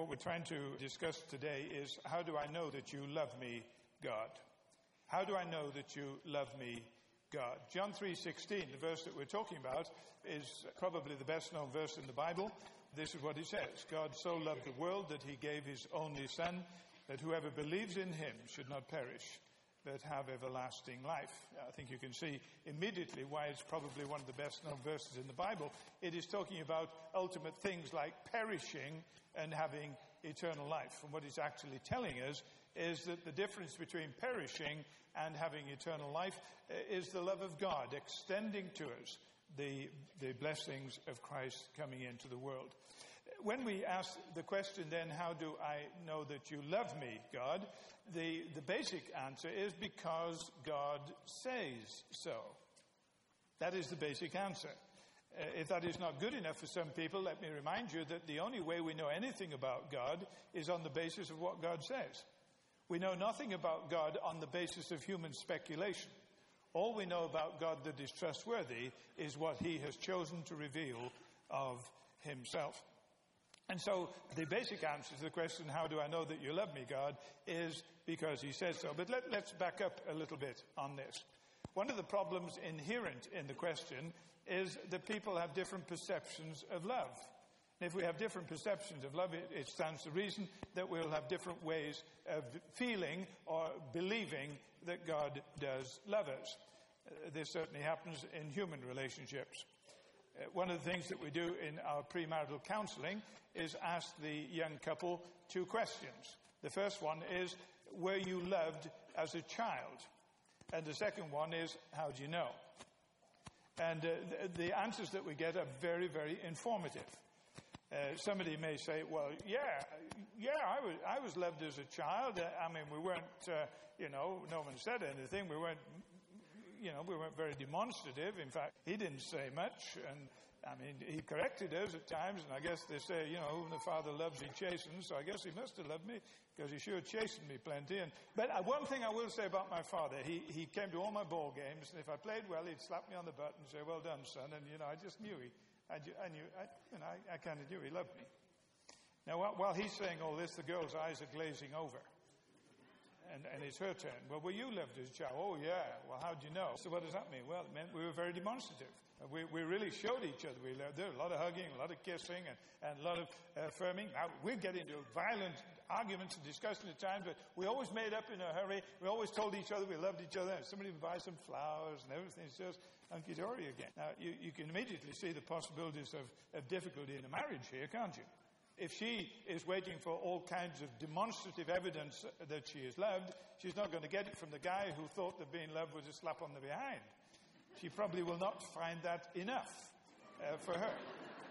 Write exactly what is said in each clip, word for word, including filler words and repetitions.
What we're trying to discuss today is, how do I know that you love me, God? How do I know that you love me, God? John three sixteen, the verse that we're talking about, is probably the best known verse in the Bible. This is what he says: God so loved the world that he gave his only Son, that whoever believes in him should not perish, but have everlasting life. I think you can see immediately why it's probably one of the best known verses in the Bible. It is talking about ultimate things like perishing and having eternal life. And what it's actually telling us is that the difference between perishing and having eternal life is the love of God extending to us the, the blessings of Christ coming into the world. When we ask the question then, how do I know that you love me, God? The, the basic answer is because God says so. That is the basic answer. Uh, if that is not good enough for some people, let me remind you that the only way we know anything about God is on the basis of what God says. We know nothing about God on the basis of human speculation. All we know about God that is trustworthy is what he has chosen to reveal of himself. And so the basic answer to the question, how do I know that you love me, God, is because he says so. But let, let's back up a little bit on this. One of the problems inherent in the question is that people have different perceptions of love. And if we have different perceptions of love, it, it stands to reason that we'll have different ways of feeling or believing that God does love us. Uh, this certainly happens in human relationships. Uh, one of the things that we do in our premarital counseling is ask the young couple two questions. The first one is, were you loved as a child? And the second one is, how do you know? And uh, the, the answers that we get are very, very informative. Uh, somebody may say, well, yeah, yeah, I was, I was loved as a child. Uh, I mean, we weren't, uh, you know, no one said anything. We weren't, you know, we weren't very demonstrative. In fact, he didn't say much. And, I mean, he corrected us at times. And I guess they say, you know, whom the Father loves, he chastens. So I guess he must have loved me because he sure chastened me plenty. And, but uh, one thing I will say about my father, he, he came to all my ball games. And if I played well, he'd slap me on the butt and say, well done, son. And, you know, I just knew he... I, I knew, I, you know, I, I kind of knew he loved me. Now, while, while he's saying all this, the girl's eyes are glazing over. And, and it's her turn. Well, were you loved as a child? Oh, yeah. Well, how do you know? So what does that mean? Well, it meant we were very demonstrative. We, we really showed each other we loved. There was a lot of hugging, a lot of kissing, and, and a lot of uh, affirming. Now, we get into violent arguments and discussion at times, but we always made up in a hurry. We always told each other we loved each other. And somebody would buy some flowers and everything. It's just hunky-dory again. Now, you, you can immediately see the possibilities of, of difficulty in a marriage here, can't you? If she is waiting for all kinds of demonstrative evidence that she is loved, she's not going to get it from the guy who thought that being loved was a slap on the behind. She probably will not find that enough uh, for her.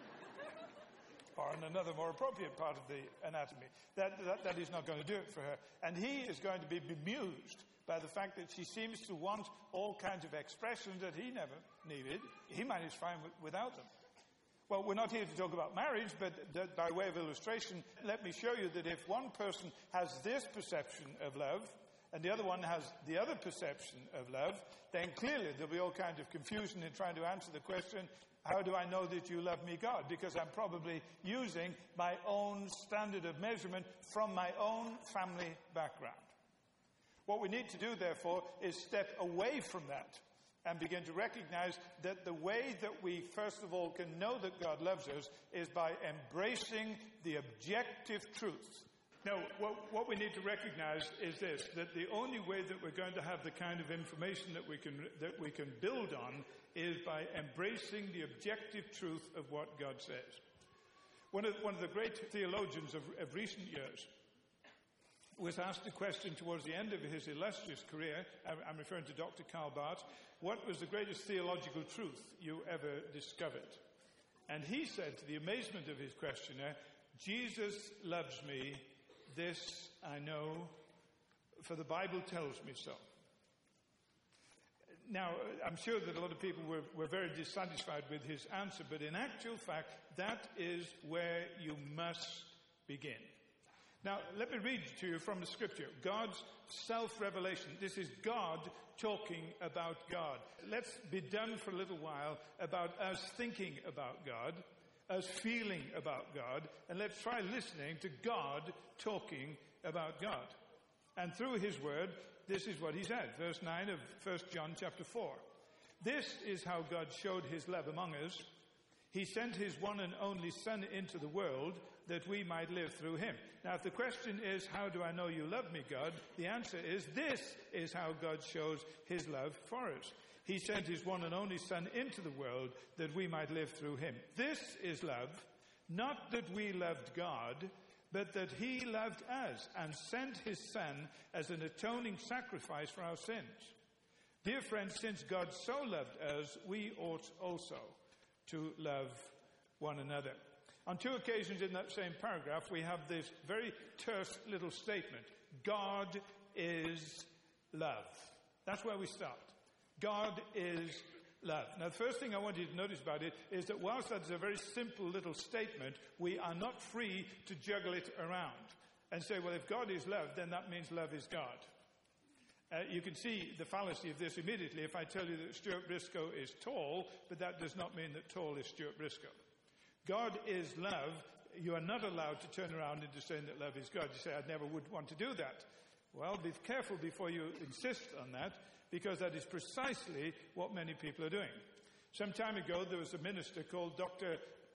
Or in another more appropriate part of the anatomy. That, that, that is not going to do it for her. And he is going to be bemused by the fact that she seems to want all kinds of expressions that he never needed. He managed fine w- without them. Well, we're not here to talk about marriage, but th- by way of illustration, let me show you that if one person has this perception of love, and the other one has the other perception of love, then clearly there'll be all kinds of confusion in trying to answer the question, how do I know that you love me, God? Because I'm probably using my own standard of measurement from my own family background. What we need to do, therefore, is step away from that and begin to recognize that the way that we, first of all, can know that God loves us is by embracing the objective truth. Now, what, what we need to recognize is this, that the only way that we're going to have the kind of information that we can, that we can build on is by embracing the objective truth of what God says. One of, one of the great theologians of, of recent years was asked a question towards the end of his illustrious career. I'm referring to Doctor Karl Barth. What was the greatest theological truth you ever discovered? And he said, to the amazement of his questioner, Jesus loves me, this I know, for the Bible tells me so. Now, I'm sure that a lot of people were, were very dissatisfied with his answer, but in actual fact, that is where you must begin. Now, let me read to you from the scripture. God's self-revelation. This is God talking about God. Let's be done for a little while about us thinking about God us feeling about God, and let's try listening to God talking about God. And through his word, this is what he said. Verse nine of First John chapter four. This is how God showed his love among us. He sent his one and only Son into the world that we might live through him. Now, if the question is, how do I know you love me, God? The answer is, this is how God shows his love for us. He sent his one and only Son into the world that we might live through him. This is love, not that we loved God, but that he loved us and sent his Son as an atoning sacrifice for our sins. Dear friends, since God so loved us, we ought also to love one another. On two occasions in that same paragraph, we have this very terse little statement. God is love. That's where we start. God is love. Now, the first thing I want you to notice about it is that whilst that's a very simple little statement, we are not free to juggle it around and say, well, if God is love, then that means love is God. Uh, you can see the fallacy of this immediately if I tell you that Stuart Briscoe is tall, but that does not mean that tall is Stuart Briscoe. God is love. You are not allowed to turn around into saying that love is God. You say, I never would want to do that. Well, be careful before you insist on that, because that is precisely what many people are doing. Some time ago, there was a minister called Doctor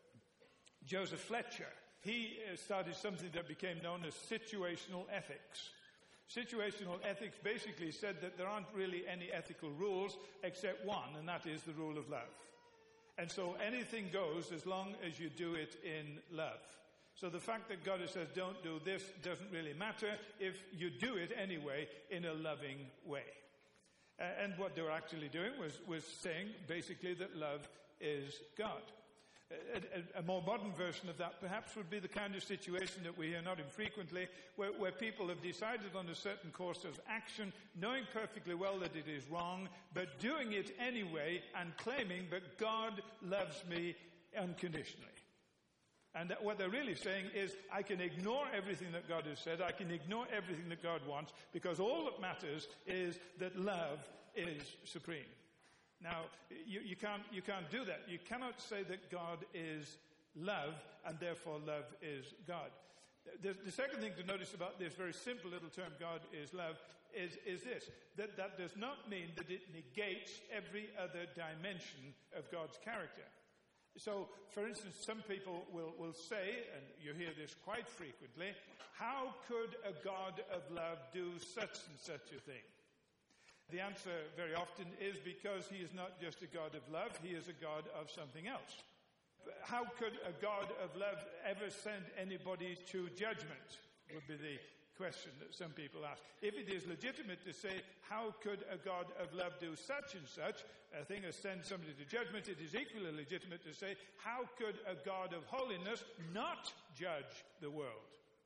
Joseph Fletcher. He uh, started something that became known as situational ethics. Situational ethics basically said that there aren't really any ethical rules except one, and that is the rule of love. And so anything goes as long as you do it in love. So the fact that God says don't do this doesn't really matter if you do it anyway in a loving way. Uh, and what they were actually doing was, was saying basically that love is God. A, a, a more modern version of that perhaps would be the kind of situation that we hear not infrequently, where, where people have decided on a certain course of action, knowing perfectly well that it is wrong, but doing it anyway and claiming that God loves me unconditionally. And that what they're really saying is, I can ignore everything that God has said, I can ignore everything that God wants, because all that matters is that love is supreme. Now, you, you, can't, you can't do that. You cannot say that God is love, and therefore love is God. The, the second thing to notice about this very simple little term, God is love, is, is this, that that does not mean that it negates every other dimension of God's character. So, for instance, some people will, will say, and you hear this quite frequently, how could a God of love do such and such a thing? The answer very often is because he is not just a God of love, he is a God of something else. How could a God of love ever send anybody to judgment, would be the question that some people ask. If it is legitimate to say, how could a God of love do such and such a thing as send somebody to judgment, it is equally legitimate to say, how could a God of holiness not judge the world?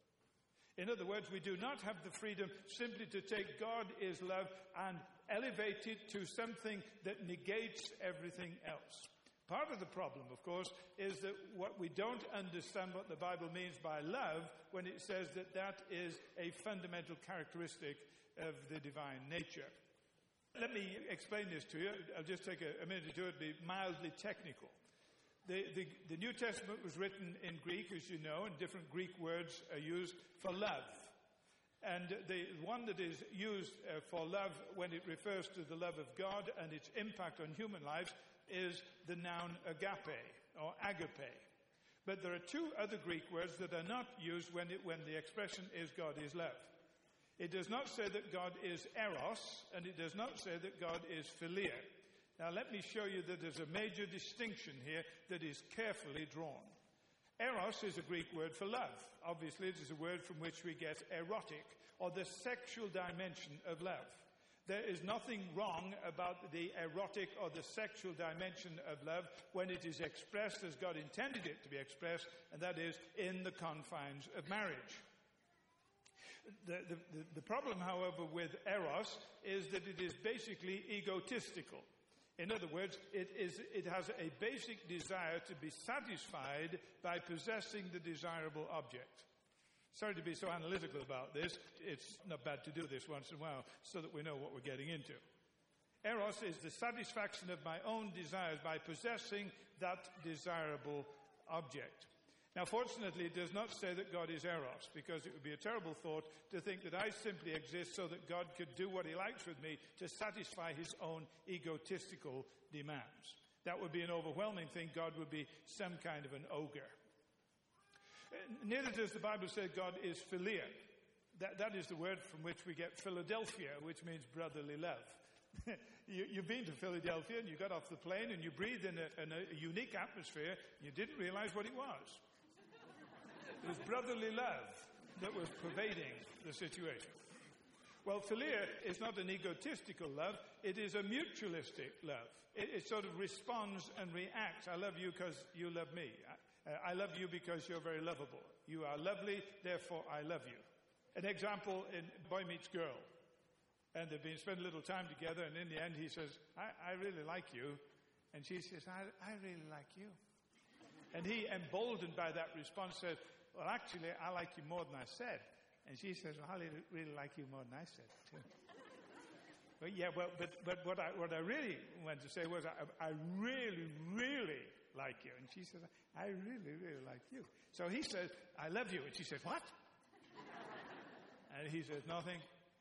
In other words, we do not have the freedom simply to take God is love and elevate it to something that negates everything else. Part of the problem, of course, is that what we don't understand what the Bible means by love when it says that that is a fundamental characteristic of the divine nature. Let me explain this to you. I'll just take a, a minute or two. It'll be mildly technical. The, the, the New Testament was written in Greek, as you know, and different Greek words are used for love. And the one that is used uh, for love when it refers to the love of God and its impact on human lives is the noun agape or agape. But there are two other Greek words that are not used when, it, when the expression is God is love. It does not say that God is eros, and it does not say that God is philia. Now let me show you that there's a major distinction here that is carefully drawn. Eros is a Greek word for love. Obviously, it is a word from which we get erotic, or the sexual dimension of love. There is nothing wrong about the erotic or the sexual dimension of love when it is expressed as God intended it to be expressed, and that is in the confines of marriage. The, the, the problem, however, with eros is that it is basically egotistical. In other words, it, is, it has a basic desire to be satisfied by possessing the desirable object. Sorry to be so analytical about this. It's not bad to do this once in a while so that we know what we're getting into. Eros is the satisfaction of my own desires by possessing that desirable object. Now, fortunately, it does not say that God is eros, because it would be a terrible thought to think that I simply exist so that God could do what he likes with me to satisfy his own egotistical demands. That would be an overwhelming thing. God would be some kind of an ogre. Neither does the Bible say God is philia. That, that is the word from which we get Philadelphia, which means brotherly love. you, you've been to Philadelphia and you got off the plane and you breathed in a, in a unique atmosphere. You didn't realize what it was. It was brotherly love that was pervading the situation. Well, philia is not an egotistical love. It is a mutualistic love. It, it sort of responds and reacts. I love you because you love me. I, I love you because you're very lovable. You are lovely, therefore I love you. An example in Boy Meets Girl. And they've been spending a little time together, and in the end he says, I, I really like you. And she says, I, I really like you. And he, emboldened by that response, says, well, actually, I like you more than I said. And she says, well, I really like you more than I said, too. But yeah, well, but, but what I, what I really wanted to say was, I, I really, really like you. And she says, I really, really like you. So he says, I love you. And she says, what? And he says, nothing.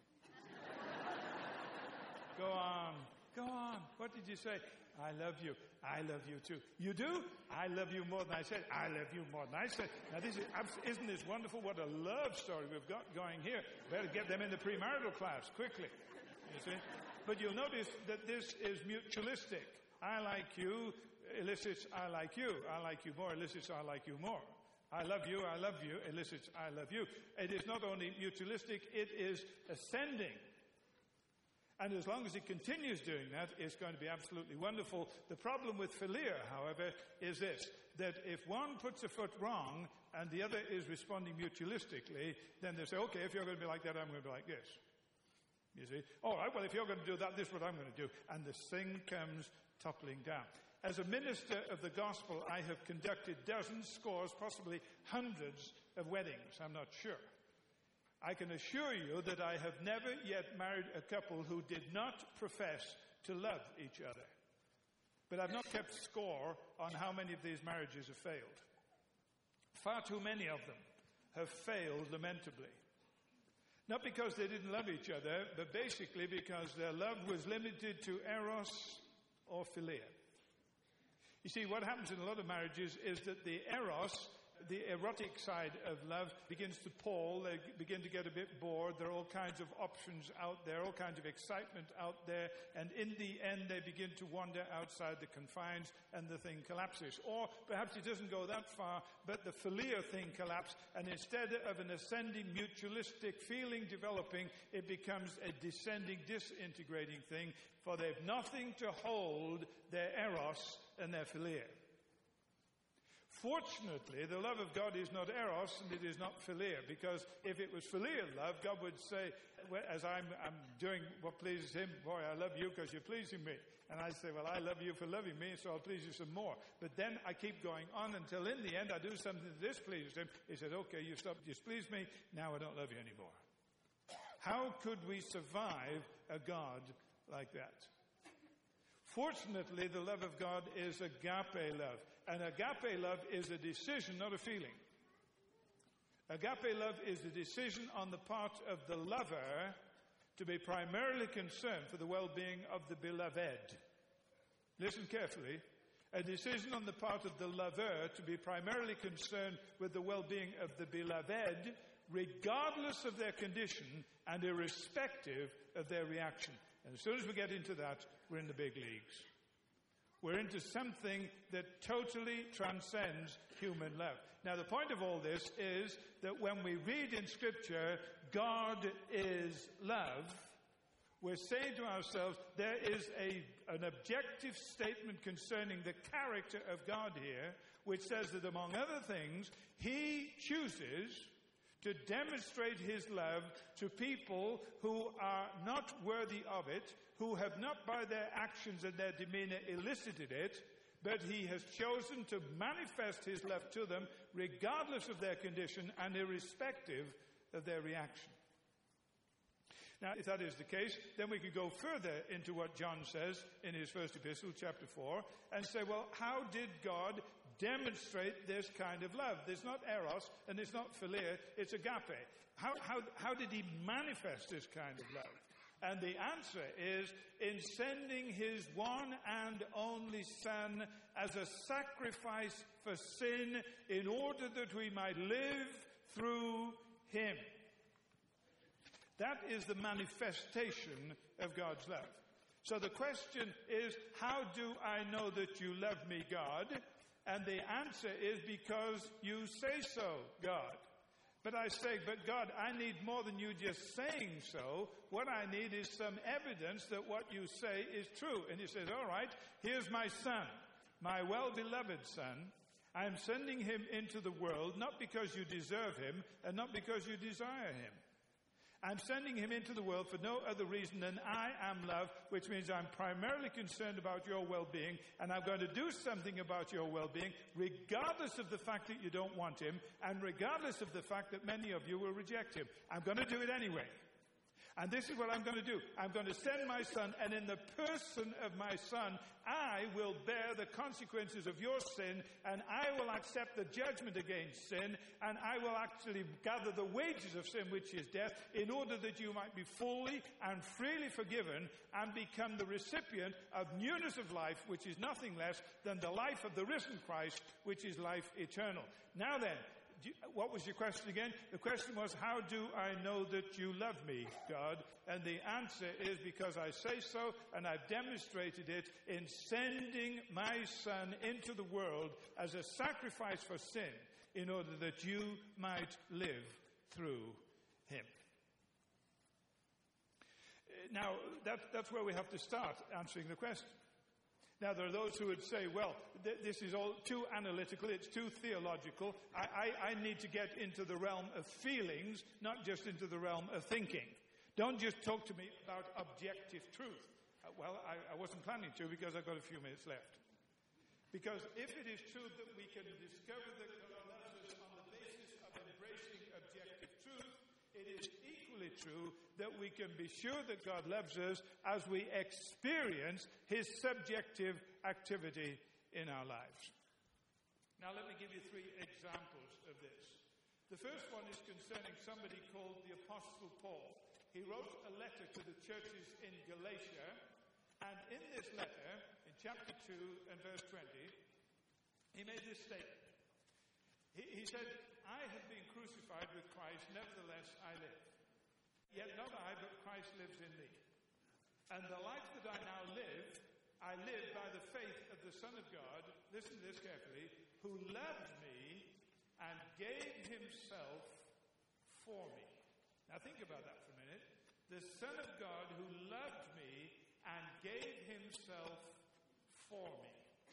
Go on, go on. What did you say? I love you. I love you too. You do? I love you more than I said. I love you more than I said. Now this is, isn't this wonderful? What a love story we've got going here. Better get them in the premarital class quickly. You see? But you'll notice that this is mutualistic. I like you elicits I like you. I like you more elicits I like you more. I love you, I love you elicits I love you. It is not only mutualistic, it is ascending. And as long as it continues doing that, it's going to be absolutely wonderful. The problem with philia, however, is this, that if one puts a foot wrong and the other is responding mutualistically, then they say, okay, if you're going to be like that, I'm going to be like this. You see? All right, well, if you're going to do that, this is what I'm going to do. And the thing comes toppling down. As a minister of the gospel, I have conducted dozens, scores, possibly hundreds of weddings. I'm not sure. I can assure you that I have never yet married a couple who did not profess to love each other. But I've not kept score on how many of these marriages have failed. Far too many of them have failed lamentably. Not because they didn't love each other, but basically because their love was limited to eros or philia. You see, what happens in a lot of marriages is that the eros, the erotic side of love, begins to pall. They begin to get a bit bored. There are all kinds of options out there, all kinds of excitement out there. And in the end, they begin to wander outside the confines and the thing collapses. Or perhaps it doesn't go that far, but the philia thing collapses. And instead of an ascending mutualistic feeling developing, it becomes a descending, disintegrating thing. For they've nothing to hold their eros and their philia. Fortunately, the love of God is not eros and it is not philia, because if it was philia love, God would say, as I'm, I'm doing what pleases him, boy, I love you because you're pleasing me. And I say, well, I love you for loving me, so I'll please you some more. But then I keep going on until in the end I do something that displeases him. He says, okay, you stopped displeasing me, now I don't love you anymore. How could we survive a God like that? Fortunately, the love of God is agape love. And agape love is a decision, not a feeling. Agape love is a decision on the part of the lover to be primarily concerned for the well-being of the beloved. Listen carefully. A decision on the part of the lover to be primarily concerned with the well-being of the beloved, regardless of their condition and irrespective of their reaction. And as soon as we get into that, we're in the big leagues. We're into something that totally transcends human love. Now, the point of all this is that when we read in Scripture, God is love, we're saying to ourselves, there is a, an objective statement concerning the character of God here, which says that among other things, He chooses to demonstrate His love to people who are not worthy of it, who have not by their actions and their demeanor elicited it, but He has chosen to manifest His love to them regardless of their condition and irrespective of their reaction. Now, if that is the case, then we could go further into what John says in his first epistle, chapter four, and say, well, how did God demonstrate this kind of love. There's not eros and it's not philia, it's agape. How, how, how did he manifest this kind of love? And the answer is in sending his one and only Son as a sacrifice for sin in order that we might live through him. That is the manifestation of God's love. So the question is, how do I know that you love me, God? And the answer is because you say so, God. But I say, but God, I need more than you just saying so. What I need is some evidence that what you say is true. And he says, all right, here's my Son, my well-beloved Son. I am sending him into the world, not because you deserve him and not because you desire him. I'm sending him into the world for no other reason than I am love, which means I'm primarily concerned about your well-being, and I'm going to do something about your well-being, regardless of the fact that you don't want him, and regardless of the fact that many of you will reject him. I'm going to do it anyway. And this is what I'm going to do. I'm going to send my Son, and in the person of my Son, I will bear the consequences of your sin, and I will accept the judgment against sin, and I will actually gather the wages of sin, which is death, in order that you might be fully and freely forgiven and become the recipient of newness of life, which is nothing less than the life of the risen Christ, which is life eternal. Now then, what was your question again? The question was, how do I know that you love me, God? And the answer is because I say so, and I've demonstrated it in sending my Son into the world as a sacrifice for sin in order that you might live through him. Now, that, that's where we have to start answering the question. Now, there are those who would say, well, th- this is all too analytical, it's too theological. I, I, I need to get into the realm of feelings, not just into the realm of thinking. Don't just talk to me about objective truth. Uh, well, I, I wasn't planning to because I've got a few minutes left. Because if it is true that we can discover that God loves us on the basis of embracing objective truth, it is equally true that we can be sure that God loves us as we experience his subjective activity in our lives. Now let me give you three examples of this. The first one is concerning somebody called the Apostle Paul. He wrote a letter to the churches in Galatia, and in this letter, in chapter two and verse twenty, he made this statement. He, he said, I have been crucified with Christ, nevertheless I live. Yet not I, but Christ lives in me. And the life that I now live, I live by the faith of the Son of God, listen to this carefully, who loved me and gave himself for me. Now think about that for a minute. The Son of God who loved me and gave himself for me.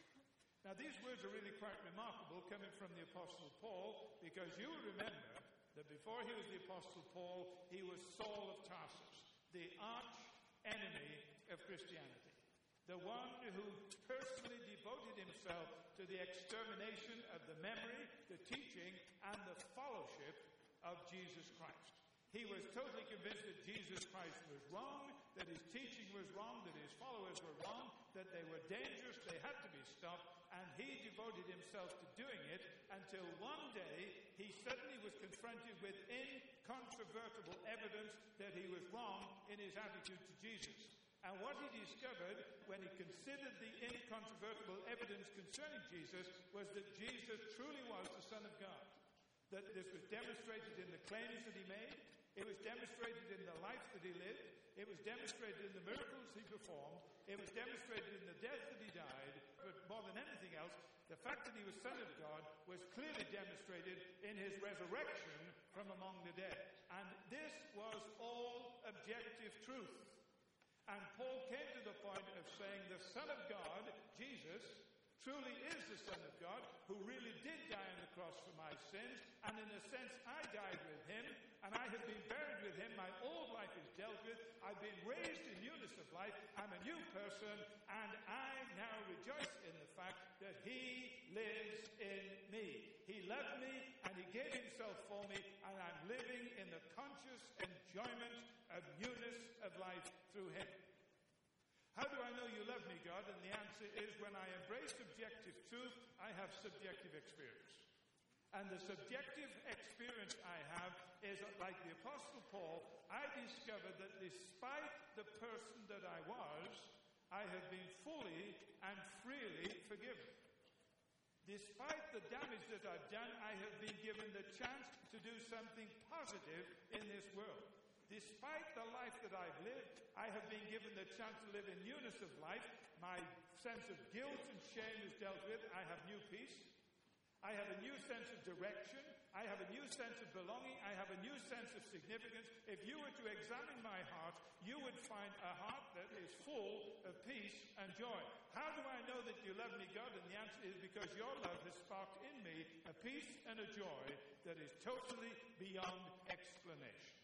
Now these words are really quite remarkable coming from the Apostle Paul, because you remember that before he was the Apostle Paul, he was Saul of Tarsus, the arch enemy of Christianity, the one who personally devoted himself to the extermination of the memory, the teaching, and the fellowship of Jesus Christ. He was totally convinced that Jesus Christ was wrong, that his teaching was wrong, that his followers were wrong, that they were dangerous, they had to be stopped, and he devoted himself to doing it until one day he suddenly was confronted with incontrovertible evidence that he was wrong in his attitude to Jesus. And what he discovered when he considered the incontrovertible evidence concerning Jesus was that Jesus truly was the Son of God. That this was demonstrated in the claims that he made. It was demonstrated in the life that he lived. It was demonstrated in the miracles he performed. It was demonstrated in the death that he died. But more than anything else, the fact that he was Son of God was clearly demonstrated in his resurrection from among the dead. And this was all objective truth. And Paul came to the point of saying the Son of God, Jesus, truly is the Son of God, who really did die on the cross for my sins, and in a sense I died with him, and I have been buried with him, my old life is dealt with, I've been raised in newness of life, I'm a new person, and I now rejoice in the fact that he lives in me. He loved me, and he gave himself for me, and I'm living in the conscious enjoyment of newness of life through him. How do I know you love me, God? And the answer answer is, when I embrace objective truth, I have subjective experience. And the subjective experience I have is, like the Apostle Paul, I discovered that despite the person that I was, I have been fully and freely forgiven. Despite the damage that I've done, I have been given the chance to do something positive in this world. Despite the life that I've lived, I have been given the chance to live in newness of life. My sense of guilt and shame is dealt with. I have new peace. I have a new sense of direction. I have a new sense of belonging. I have a new sense of significance. If you were to examine my heart, you would find a heart that is full of peace and joy. How do I know that you love me, God? And the answer is because your love has sparked in me a peace and a joy that is totally beyond explanation.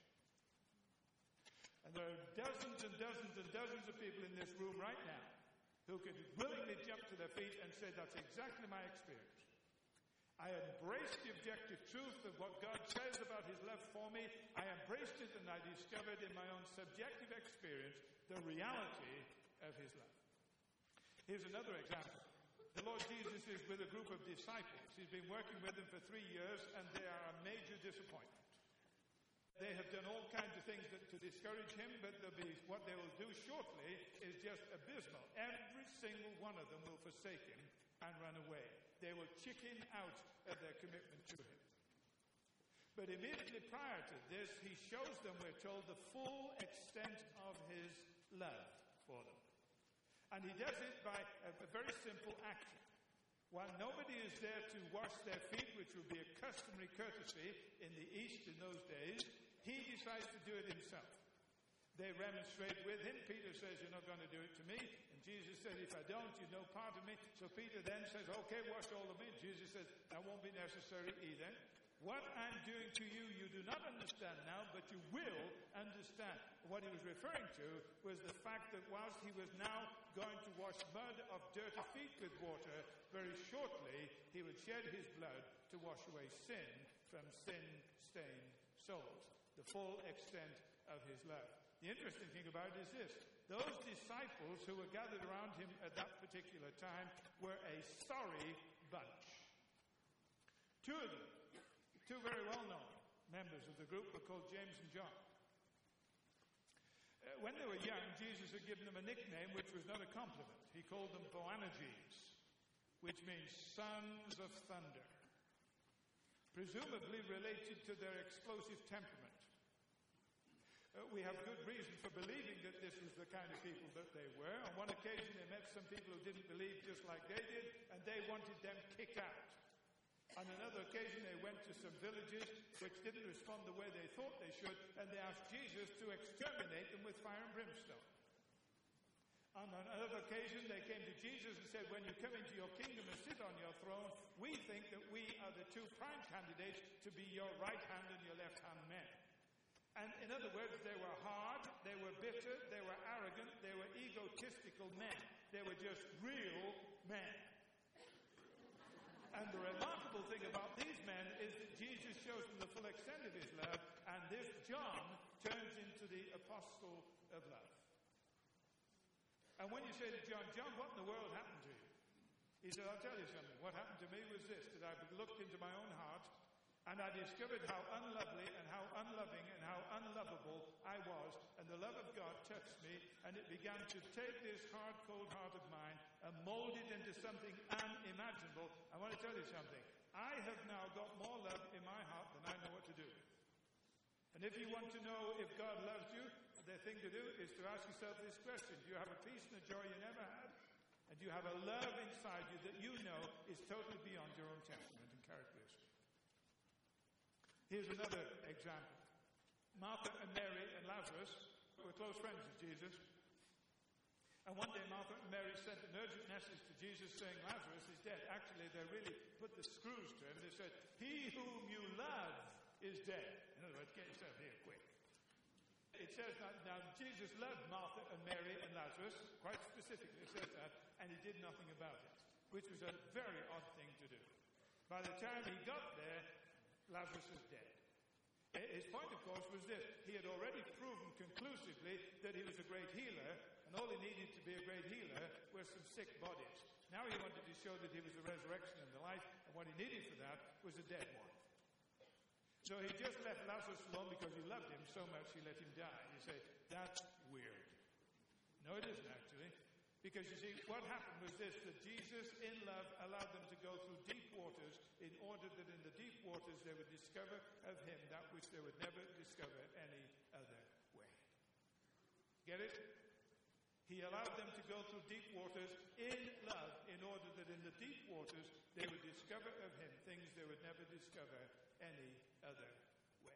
And there are dozens and dozens and dozens of people in this room right now who could willingly jump to their feet and say, that's exactly my experience. I embraced the objective truth of what God says about his love for me. I embraced it, and I discovered in my own subjective experience the reality of his love. Here's another example. The Lord Jesus is with a group of disciples. He's been working with them for three years, and they are a major disappointment. They have done all kinds of things that, to discourage him, but be, what they will do shortly is just abysmal. Every single one of them will forsake him and run away. They will chicken out of their commitment to him. But immediately prior to this, he shows them, we're told, the full extent of his love for them. And he does it by a, a very simple action. While nobody is there to wash their feet, which would be a customary courtesy in the East in those days, he decides to do it himself. They remonstrate with him. Peter says, you're not going to do it to me. And Jesus says, if I don't, you know part of me. So Peter then says, okay, wash all of me. Jesus says, that won't be necessary either. What I'm doing to you, you do not understand now, but you will understand. What he was referring to was the fact that whilst he was now going to wash mud of dirty feet with water, very shortly he would shed his blood to wash away sin from sin-stained souls. The full extent of his love. The interesting thing about it is this. Those disciples who were gathered around him at that particular time were a sorry bunch. Two of them, two very well-known members of the group, were called James and John. Uh, when they were young, Jesus had given them a nickname which was not a compliment. He called them Boanerges, which means sons of thunder, presumably related to their explosive temperament. Uh, we have good reason for believing that this was the kind of people that they were. On one occasion, they met some people who didn't believe just like they did, and they wanted them kicked out. On another occasion, they went to some villages which didn't respond the way they thought they should, and they asked Jesus to exterminate them with fire and brimstone. On another occasion, they came to Jesus and said, when you come into your kingdom and sit on your throne, we think that we are the two prime candidates to be your right hand and your left hand men. And in other words, they were hard, they were bitter, they were arrogant, they were egotistical men. They were just real men. And the remarkable thing about these men is that Jesus shows them the full extent of his love, and this John turns into the apostle of love. And when you say to John, John, what in the world happened to you? He said, I'll tell you something. What happened to me was this, that I looked into my own heart, and I discovered how unlovely and how unloving and how unlovable I was. And the love of God touched me, and it began to take this hard, cold heart of mine and mold it into something unimaginable. I want to tell you something. I have now got more love in my heart than I know what to do. And if you want to know if God loves you, the thing to do is to ask yourself this question. Do you have a peace and a joy you never had? And do you have a love inside you that you know is totally beyond your own temperament and characteristics? Here's another example. Martha and Mary and Lazarus were close friends of Jesus. And one day Martha and Mary sent an urgent message to Jesus saying, Lazarus is dead. Actually, they really put the screws to him. They said, he whom you love is dead. In other words, get yourself here quick. It says that now Jesus loved Martha and Mary and Lazarus, quite specifically it says that, and he did nothing about it, which was a very odd thing to do. By the time he got there, Lazarus was dead. His point, of course, was this. He had already proven conclusively that he was a great healer, and all he needed to be a great healer were some sick bodies. Now he wanted to show that he was the resurrection and the life, and what he needed for that was a dead one. So he just left Lazarus alone because he loved him so much he let him die. You say, that's weird. No, it isn't actually. Because you see, what happened was this, that Jesus in love allowed them to go through deep waters in order that in the deep waters they would discover of him that which they would never discover any other way. Get it? He allowed them to go through deep waters in love in order that in the deep waters they would discover of him things they would never discover any other way.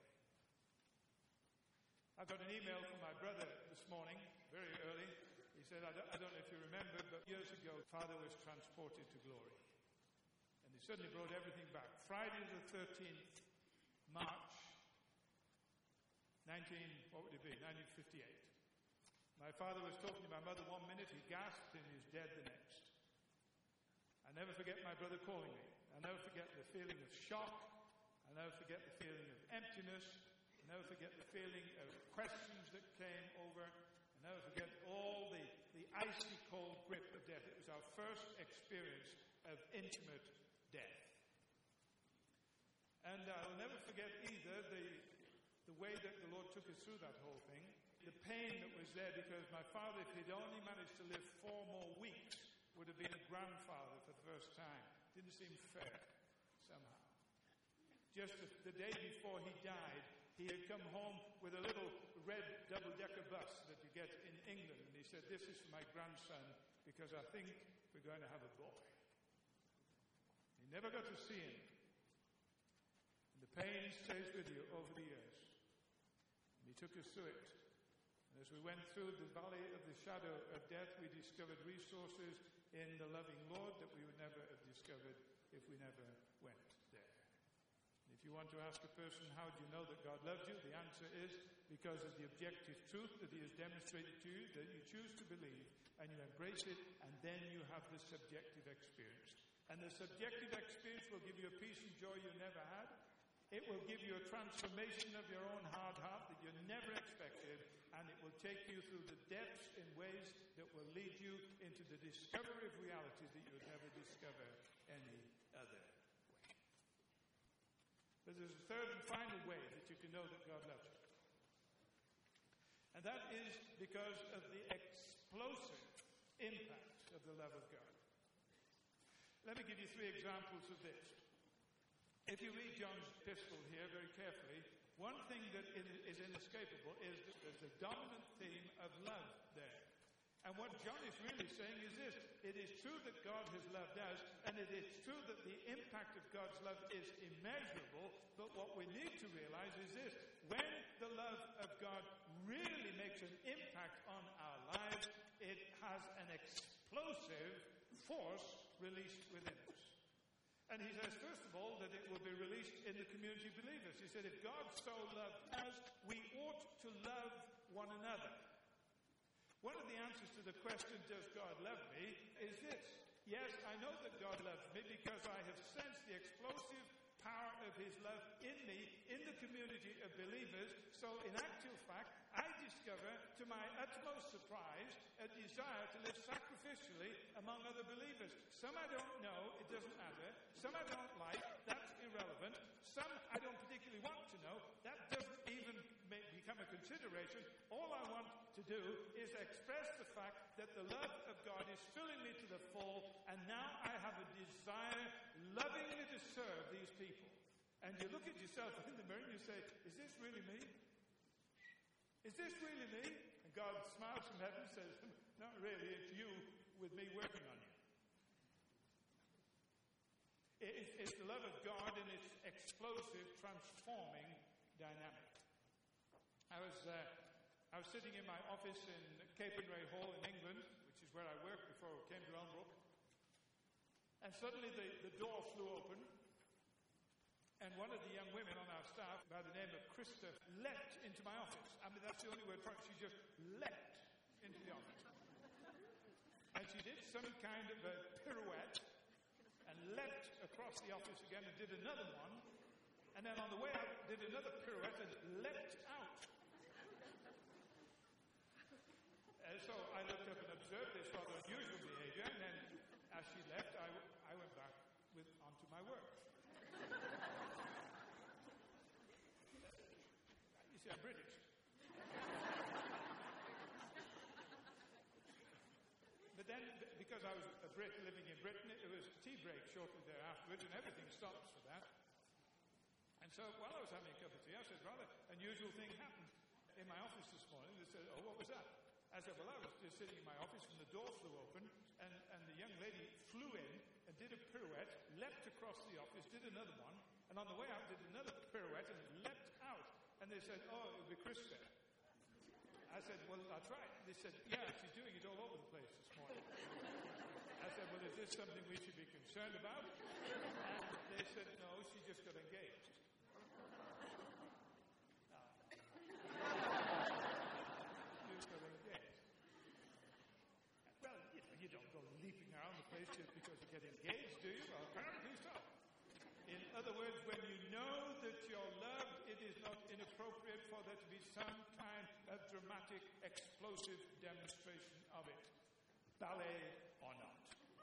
I got an email from my brother this morning, very early. He said, I don't, I don't know if you remember, but years ago, Father was transported to glory. And he suddenly brought everything back. Friday the thirteenth, March, nineteen, what would it be, nineteen fifty-eight. My father was talking to my mother one minute, he gasped, and he's dead the next. I never forget my brother calling me. I'll never forget the feeling of shock. I'll never forget the feeling of emptiness. I'll never forget the feeling of questions that came over. I'll never forget all the, the icy cold grip of death. It was our first experience of intimate death. And I'll never forget either the, the way that the Lord took us through that whole thing. The pain that was there, because my father, if he'd only managed to live four more weeks, would have been a grandfather for the first time. Didn't seem fair, somehow. Just the, the day before he died, he had come home with a little red double-decker bus that you get in England. And he said, this is for my grandson, because I think we're going to have a boy. He never got to see him. And the pain stays with you over the years. And he took us through it. And as we went through the valley of the shadow of death, we discovered resources in the loving Lord that we would never have discovered if we never went there. And if you want to ask a person, how do you know that God loves you? The answer is because of the objective truth that he has demonstrated to you, that you choose to believe, and you embrace it, and then you have the subjective experience. And the subjective experience will give you a peace and joy you never had. It will give you a transformation of your own hard heart that you never expected, and it will take you through the depths in ways that will lead you into the discovery of realities that you would never discover any other way. But there's a third and final way that you can know that God loves you. And that is because of the explosive impact of the love of God. Let me give you three examples of this. If you read John's epistle here very carefully, one thing that is inescapable is that there's a dominant theme of love there. And what John is really saying is this: it is true that God has loved us, and it is true that the impact of God's love is immeasurable, but what we need to realize is this: when the love of God really makes an impact on our lives, it has an explosive force released within us. And he says, first of all, that it will be released in the community of believers. He said, if God so loved us, we ought to love one another. One of the answers to the question, does God love me, is this: yes, I know that God loves me because I have sensed the explosive power of his love in me, in the community of believers. So in actual fact, I discover, to my utmost surprise, a desire to live sacrificially among other believers. Some I don't know, it doesn't matter. Some I don't like, that's irrelevant. Some I don't particularly want to know, that doesn't even make, become a consideration. All I want to do is express the fact that the love of God is filling me to the full, and now I have a desire lovingly to serve these people. And you look at yourself in the mirror and you say, is this really me? Is this really me? And God smiles from heaven and says, not really, it's you with me working on you. It's, it's the love of God in its explosive, transforming dynamic. I was, uh, I was sitting in my office in Capernwray Hall in England, which is where I worked before I came to Elmbrook. And suddenly the, the door flew open, and one of the young women on our staff, by the name of Krista, leapt into my office. I mean, that's the only word for it. She just leapt into the office. And she did some kind of a pirouette and leapt across the office again and did another one. And then on the way out, did another pirouette and leapt out. And so I looked see, I'm British. But then, because I was a Brit living in Britain, it was tea break shortly thereafterwards, and everything stops for that. And so while I was having a cup of tea, I said, rather unusual thing happened in my office this morning. They said, oh, what was that? I said, well, I was just sitting in my office and the door flew open, and, and the young lady flew in and did a pirouette, leapt across the office, did another one, and on the way out did another pirouette and leapt out. And they said, oh, it'll be Chris there. I said, well, that's right. They said, yeah, she's doing it all over the place this morning. I said, well, is this something we should be concerned about? And they said, no, she just got engaged. No. Just got engaged. Well, you know, you don't go leaping around the place just because you get engaged, do you? Well, apparently so. In other words, when you know that you're loved, it is not inappropriate for there to be some kind of dramatic, explosive demonstration of it. Ballet or not.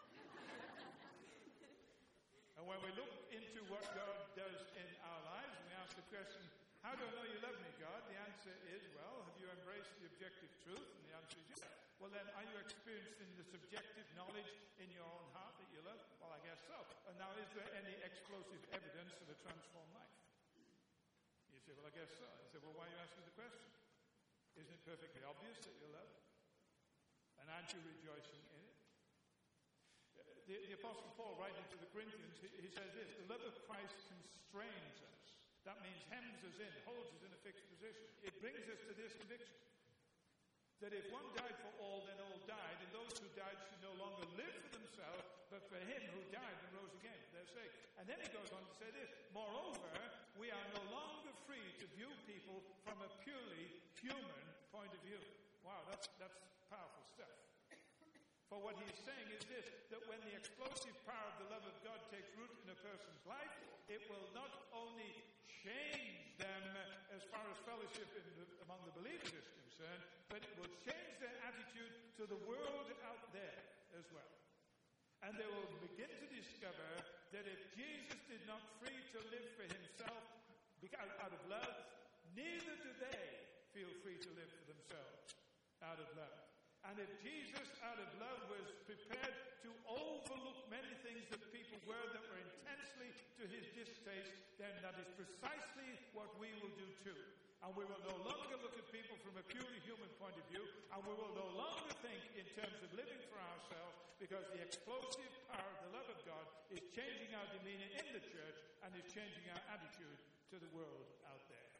And when we look into what God does in our lives, and we ask the question, how do I know you love me, God? The answer is, well, have you embraced the objective truth? And the answer is yes. Well, then, are you experiencing the subjective knowledge in your own heart that you love? Well, I guess so. And now, is there any explosive evidence of a transformed life? You say, well, I guess so. I say, well, why are you asking the question? Isn't it perfectly obvious that you love? And aren't you rejoicing in it? The, the Apostle Paul, writing to the Corinthians, he, he says this, the love of Christ constrains us. That means hems us in, holds us in a fixed position. It brings us to this conviction that if one died for all, then all died, and those who died should no longer live for themselves, but for him who died and rose again for their sake. And then he goes on to say this, moreover, we are no longer free to view people from a purely human point of view. Wow, that's, that's powerful stuff. For what he's saying is this, that when the explosive power of the love of God takes root in a person's life, it will not only change them as far as fellowship in the, among the believers is concerned, but it will change their attitude to the world out there as well. And they will begin to discover that if Jesus did not free to live for himself out of love, neither do they feel free to live for themselves out of love. And if Jesus, out of love, was prepared to overlook many things that people were that were intensely to his distaste, then that is precisely what we will do too. And we will no longer look at people from a purely human point of view, and we will no longer think in terms of living for ourselves, because the explosive power of the love of God is changing our demeanor in the church and is changing our attitude to the world out there.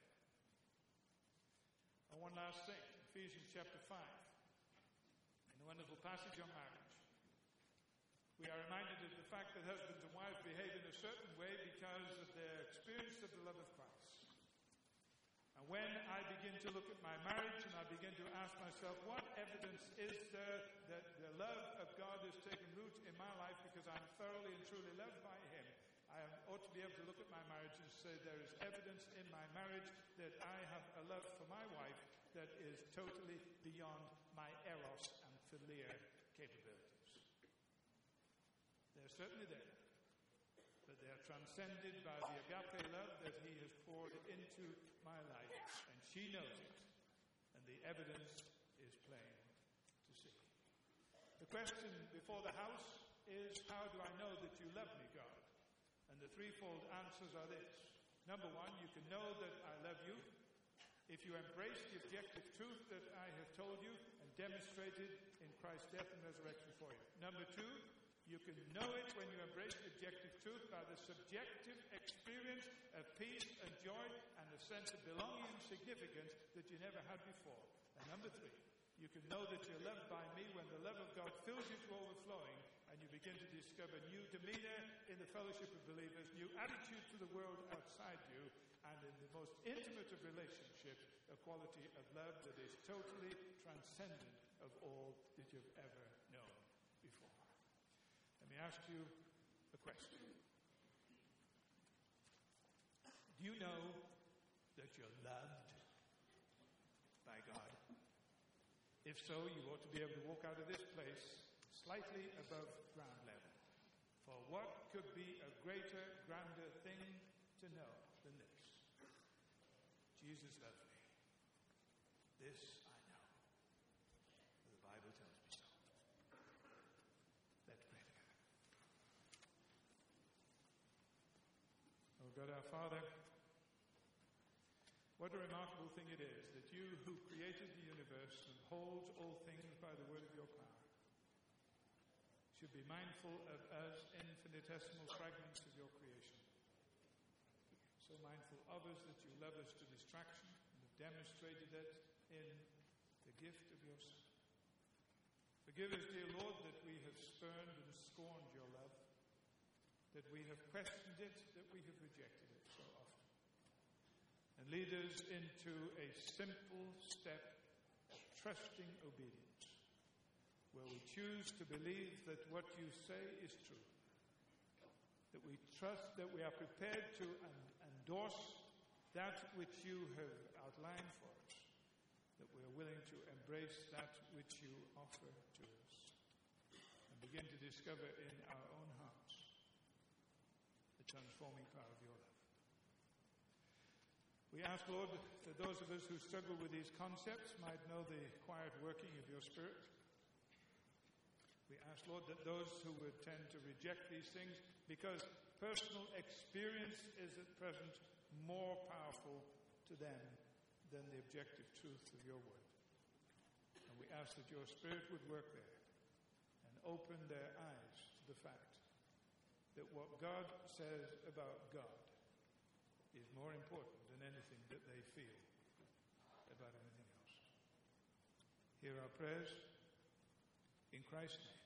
And one last thing, Ephesians chapter five. A wonderful passage on marriage. We are reminded of the fact that husbands and wives behave in a certain way because of their experience of the love of Christ. And when I begin to look at my marriage and I begin to ask myself, what evidence is there that the love of God has taken root in my life because I'm thoroughly and truly loved by him, I ought to be able to look at my marriage and say there is evidence in my marriage that I have a love for my wife that is totally beyond my eros and philia capabilities. They're certainly there, but they are transcended by the agape love that he has poured into my life, and she knows it, and the evidence is plain to see. The question before the house is, how do I know that you love me, God? And the threefold answers are this. Number one, you can know that I love you if you embrace the objective truth that I have told you and demonstrated in Christ's death and resurrection for you. Number two, you can know it when you embrace the objective truth by the subjective experience of peace and joy and a sense of belonging and significance that you never had before. And number three, you can know that you're loved by me when the love of God fills you to overflowing and you begin to discover new demeanor in the fellowship of believers, new attitude to the world outside you, and in the most intimate of relationships, a quality of love that is totally transcendent of all that you've ever known before. Let me ask you a question. Do you know that you're loved by God? If so, you ought to be able to walk out of this place slightly above ground level. For what could be a greater, grander thing to know than this? Jesus loves me. God our Father, what a remarkable thing it is that you who created the universe and hold all things by the word of your power should be mindful of us infinitesimal fragments of your creation. So mindful of us that you love us to distraction and have demonstrated it in the gift of your Son. Forgive us, dear Lord, that we have spurned and scorned your love, that we have questioned it, that we have rejected it so often. And lead us into a simple step of trusting obedience, where we choose to believe that what you say is true, that we trust, that we are prepared to endorse that which you have outlined for us, that we are willing to embrace that which you offer to us, and begin to discover in our own hearts the transforming power of your love. We ask, Lord, that those of us who struggle with these concepts might know the quiet working of your Spirit. We ask, Lord, that those who would tend to reject these things because personal experience is at present more powerful to them than the objective truth of your word. And we ask that your Spirit would work there and open their eyes to the fact that what God says about God is more important than anything that they feel about anything else. Hear our prayers in Christ's name.